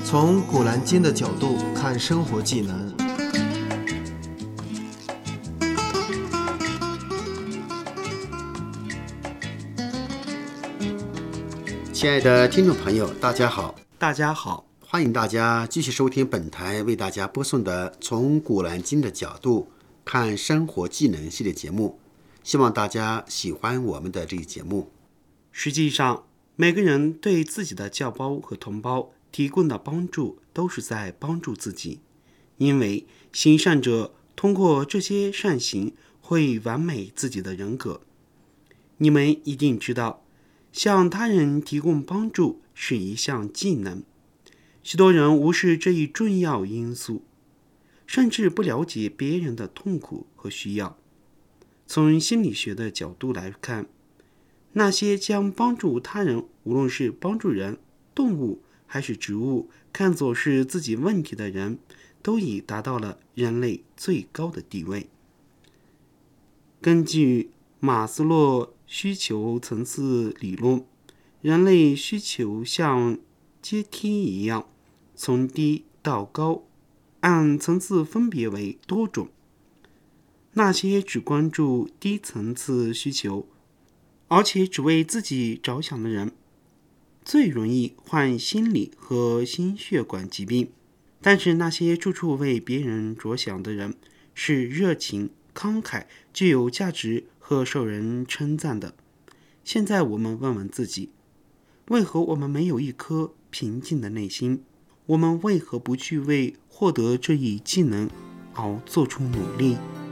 从古兰经的角度看生活技能。 亲爱的听众朋友，大家好，欢迎大家继续收听本台为大家播送的从古兰经的角度看生活技能系列节目，希望大家喜欢我们的这一节目。 实际上，每个人对自己的教胞和同胞提供的帮助都是在帮助自己，因为行善者通过这些善行会完美自己的人格。你们一定知道，向他人提供帮助是一项技能，许多人无视这一重要因素，甚至不了解别人的痛苦和需要。从心理学的角度来看，那些将帮助他人，无论是帮助人、动物还是植物，看作是自己问题的人，都已达到了人类最高的地位。根据马斯洛需求层次理论，人类需求像阶梯一样，从低到高，按层次分别为多种。那些只关注低层次需求，而且只为自己着想的人，最容易患心理和心血管疾病。但是那些处处为别人着想的人，是热情、慷慨、具有价值和受人称赞的。现在我们问问自己，为何我们没有一颗平静的内心？我们为何不去为获得这一技能而做出努力？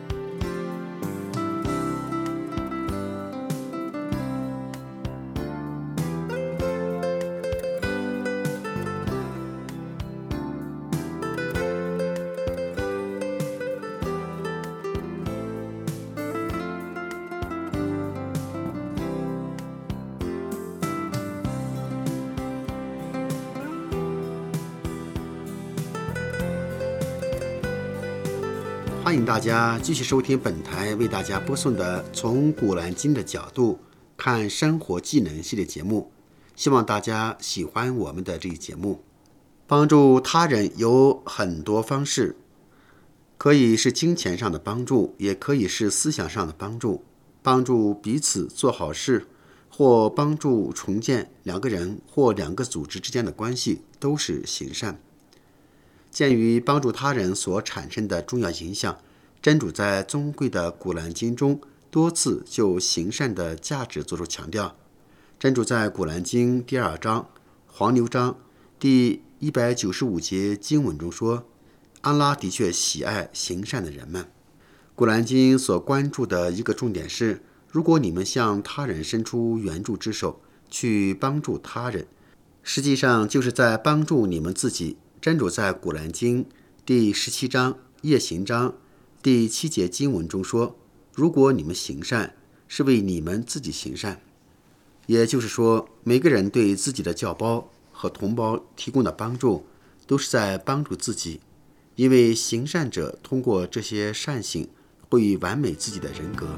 欢迎大家继续收听本台为大家播送的从古兰经的角度看生活技能系列节目，希望大家喜欢我们的这一节目。帮助他人有很多方式，可以是金钱上的帮助，也可以是思想上的帮助，帮助彼此做好事，或帮助重建两个人或两个组织之间的关系，都是行善。鉴于帮助他人所产生的重要影响，真主在尊贵的古兰经中多次就行善的价值作出强调。真主在古兰经第2章黄牛章第195节经文中说，安拉的确喜爱行善的人们。古兰经所关注的一个重点是，如果你们向他人伸出援助之手，去帮助他人，实际上就是在帮助你们自己。真主在古兰经第17章夜行章第7节经文中说，如果你们行善，是为你们自己行善。也就是说，每个人对自己的教胞和同胞提供的帮助，都是在帮助自己，因为行善者通过这些善行会完美自己的人格。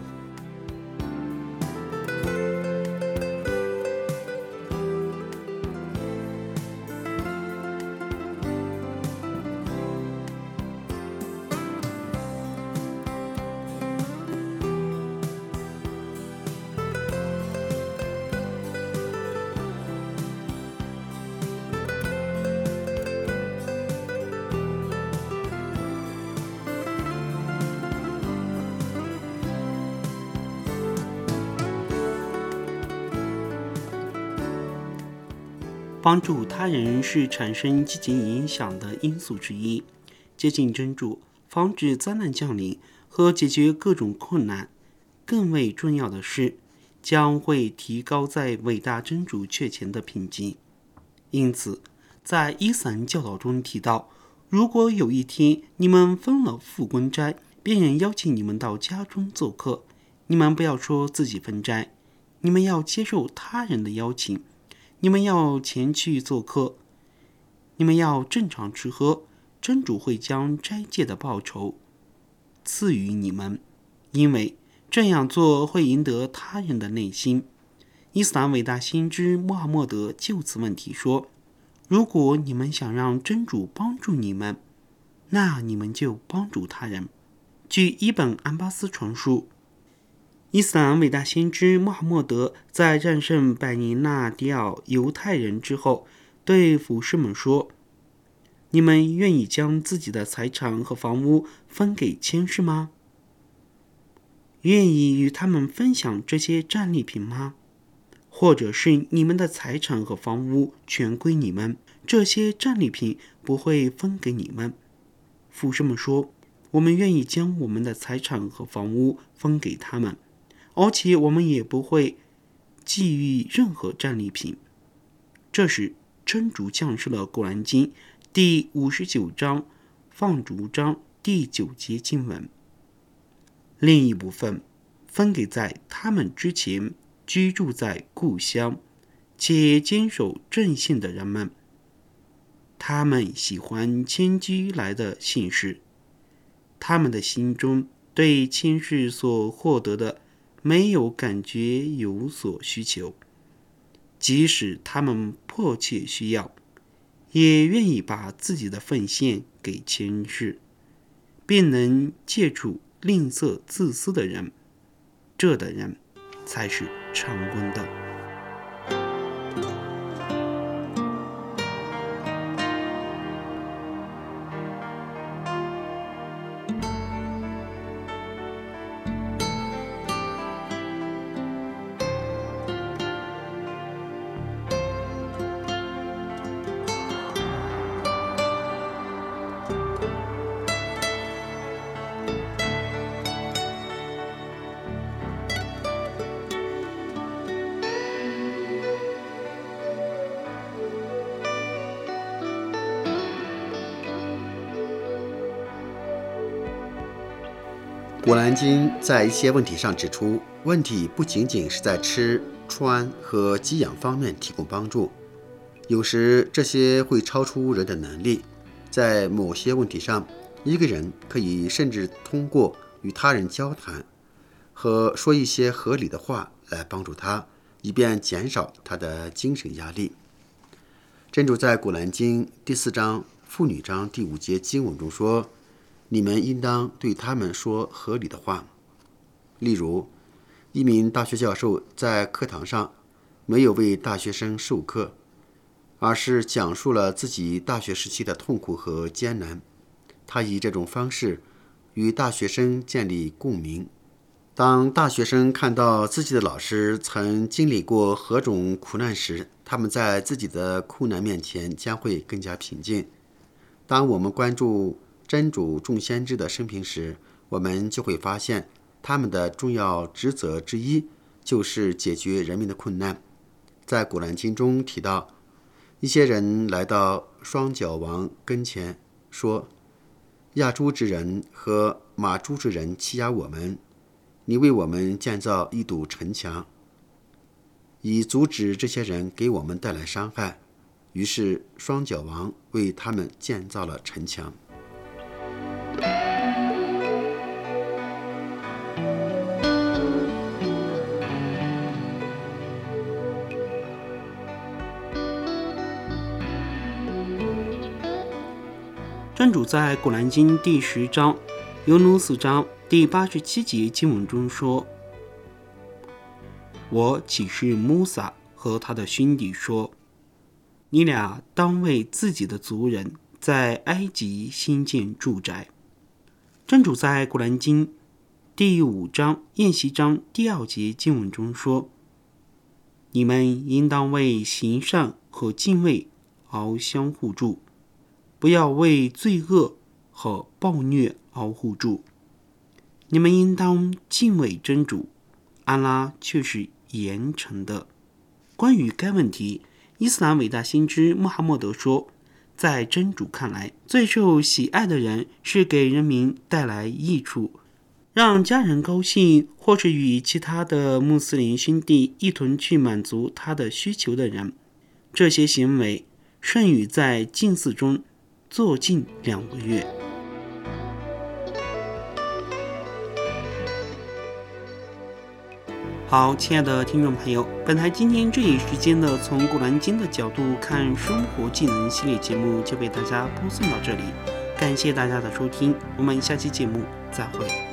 帮助他人是产生积极影响的因素之一。接近真主，防止灾难降临和解决各种困难，更为重要的是，将会提高在伟大真主确前的品级。因此，在伊斯兰教导中提到，如果有一天你们分了复婚斋，别人邀请你们到家中做客，你们不要说自己分斋，你们要接受他人的邀请，你们要前去做客，你们要正常吃喝，真主会将斋戒的报酬赐予你们，因为这样做会赢得他人的内心。伊斯兰伟大先知穆罕默德就此问题说， 如果你们想让真主帮助你们，那你们就帮助他人。据伊本·安巴斯传述，伊斯兰伟大先知穆罕默德在战胜百尼纳迪尔犹太人之后，对武士们说：你们愿意将自己的财产和房屋分给谦士吗？愿意与他们分享这些战利品吗？或者是你们的财产和房屋全归你们，这些战利品不会分给你们？武士们说：我们愿意将我们的财产和房屋分给他们，而且我们也不会觊觎任何战利品。这时真主降示了《古兰经》第59章放逐章第9节经文，另一部分分给在他们之前居住在故乡且坚守正信的人们。他们喜欢迁居来的信士，他们的心中对迁士所获得的没有感觉有所需求，即使他们迫切需要，也愿意把自己的奉献给迁士，并能戒除吝啬自私的人，这的人才是成功的。 古兰经在一些问题上指出，问题不仅仅是在吃、穿和给养方面提供帮助，有时这些会超出人的能力。在某些问题上，一个人可以甚至通过与他人交谈和说一些合理的话来帮助他，以便减少他的精神压力。真主在古兰经第4章妇女章第5节经文中说：你们应当对他们说合理的话。例如，一名大学教授在课堂上没有为大学生授课，而是讲述了自己大学时期的痛苦和艰难。他以这种方式与大学生建立共鸣。当大学生看到自己的老师曾经历过何种苦难时，他们在自己的苦难面前将会更加平静。当我们关注真主众先知的生平时，我们就会发现他们的重要职责之一就是解决人民的困难。在古兰经中提到，一些人来到双脚王跟前说：亚诸之人和马诸之人欺压我们，你为我们建造一堵城墙，以阻止这些人给我们带来伤害。于是双脚王为他们建造了城墙。 真主在古兰经第10章尤努斯章第87节经文中说：我启示穆萨和他的兄弟说，你俩当为自己的族人在埃及新建住宅。真主在古兰经第5章宴席章第2节经文中说：你们应当为行善和敬畏而相互助，不要为罪恶和暴虐而互助。你们应当敬畏真主，安拉却是严惩的。关于该问题，伊斯兰伟大先知穆罕默德说，在真主看来，最受喜爱的人是给人民带来益处，让家人高兴，或是与其他的穆斯林兄弟一同去满足他的需求的人。这些行为胜于在禁寺中坐禁2个月。 好，亲爱的听众朋友，本台今天这一时间的从古兰经的角度看生活技能系列节目就为大家播送到这里，感谢大家的收听，我们下期节目再会。